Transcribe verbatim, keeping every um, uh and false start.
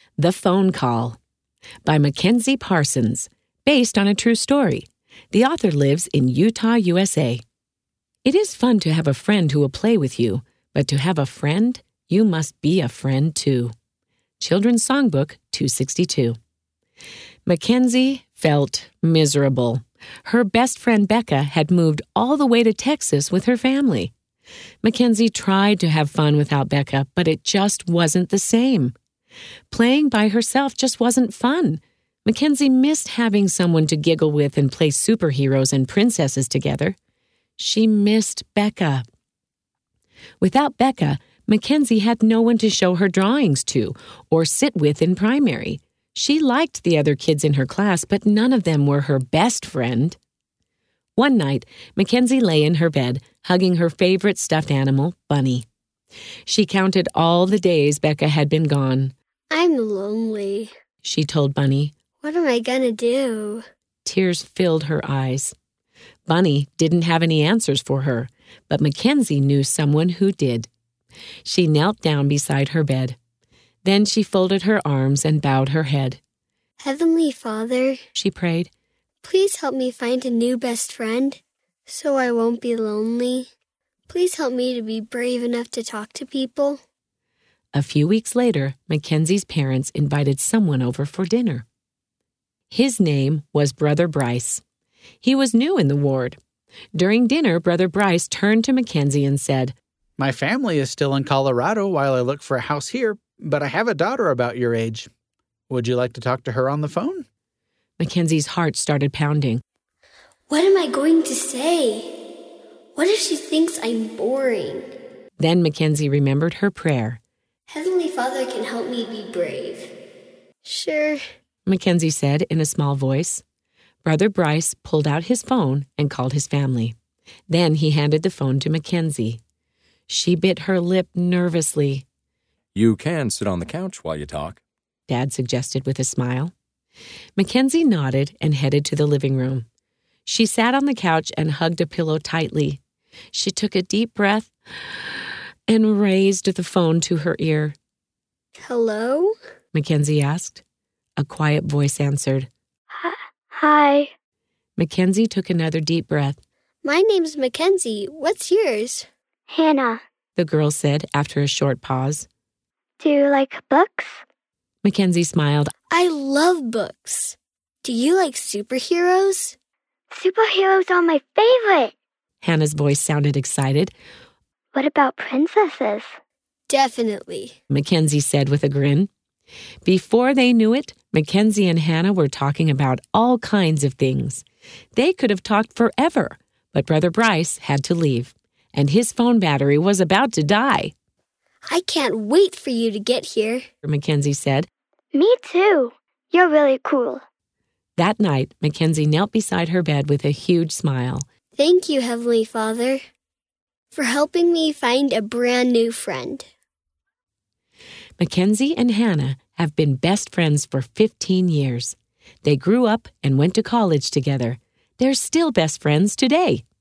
The Phone Call by Mackenzie Parsons, based on a true story. The author lives in Utah, U S A. It is fun to have a friend who will play with you, but to have a friend, you must be a friend too. Children's Songbook two sixty-two. Mackenzie felt miserable. Her best friend Becca had moved all the way to Texas with her family. Mackenzie tried to have fun without Becca, but it just wasn't the same. Playing by herself just wasn't fun. Mackenzie missed having someone to giggle with and play superheroes and princesses together. She missed Becca. Without Becca, Mackenzie had no one to show her drawings to or sit with in primary. She liked the other kids in her class, but none of them were her best friend. One night, Mackenzie lay in her bed, hugging her favorite stuffed animal, Bunny. She counted all the days Becca had been gone. I'm lonely, she told Bunny. What am I gonna do? Tears filled her eyes. Bunny didn't have any answers for her, but Mackenzie knew someone who did. She knelt down beside her bed. Then she folded her arms and bowed her head. Heavenly Father, she prayed, please help me find a new best friend so I won't be lonely. Please help me to be brave enough to talk to people. A few weeks later, Mackenzie's parents invited someone over for dinner. His name was Brother Bryce. He was new in the ward. During dinner, Brother Bryce turned to Mackenzie and said, My family is still in Colorado while I look for a house here, but I have a daughter about your age. Would you like to talk to her on the phone? Mackenzie's heart started pounding. What am I going to say? What if she thinks I'm boring? Then Mackenzie remembered her prayer. Heavenly Father can help me be brave. Sure, Mackenzie said in a small voice. Brother Bryce pulled out his phone and called his family. Then he handed the phone to Mackenzie. She bit her lip nervously. You can sit on the couch while you talk, Dad suggested with a smile. Mackenzie nodded and headed to the living room. She sat on the couch and hugged a pillow tightly. She took a deep breath and raised the phone to her ear. Hello? Mackenzie asked. A quiet voice answered. Hi. Mackenzie took another deep breath. My name's Mackenzie. What's yours? Hannah, the girl said after a short pause. Do you like books? Mackenzie smiled. I love books. Do you like superheroes? Superheroes are my favorite. Hannah's voice sounded excited. What about princesses? Definitely, Mackenzie said with a grin. Before they knew it, Mackenzie and Hannah were talking about all kinds of things. They could have talked forever, but Brother Bryce had to leave, and his phone battery was about to die. I can't wait for you to get here, Mackenzie said. Me too. You're really cool. That night, Mackenzie knelt beside her bed with a huge smile. Thank you, Heavenly Father, for helping me find a brand new friend. Mackenzie and Hannah have been best friends for fifteen years. They grew up and went to college together. They're still best friends today.